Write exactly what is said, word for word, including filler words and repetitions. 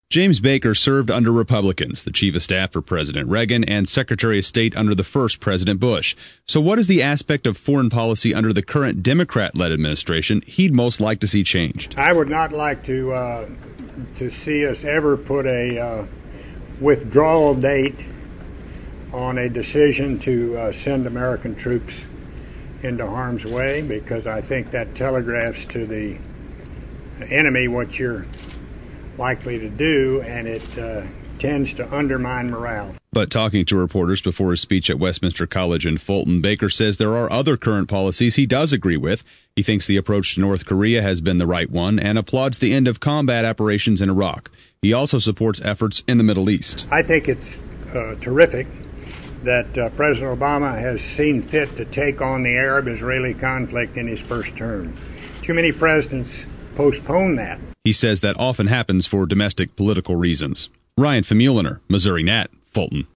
James Baker served under Republicans, the chief of staff for President Reagan and Secretary of State under the first President Bush. So what is the aspect of foreign policy under the current Democrat-led administration he'd most like to see changed? I would not like to uh, to see us ever put a uh, withdrawal date on a decision to uh, send American troops into harm's way, because I think that telegraphs to the enemy what you're likely to do, and it uh, tends to undermine morale. But talking to reporters before his speech at Westminster College in Fulton, Baker says there are other current policies he does agree with. He thinks the approach to North Korea has been the right one and applauds the end of combat operations in Iraq. He also supports efforts in the Middle East. I think it's uh, terrific that uh, President Obama has seen fit to take on the Arab-Israeli conflict in his first term. Too many presidents postpone that. He says that often happens for domestic political reasons. Ryan Famuliner, Missouri Net, Fulton.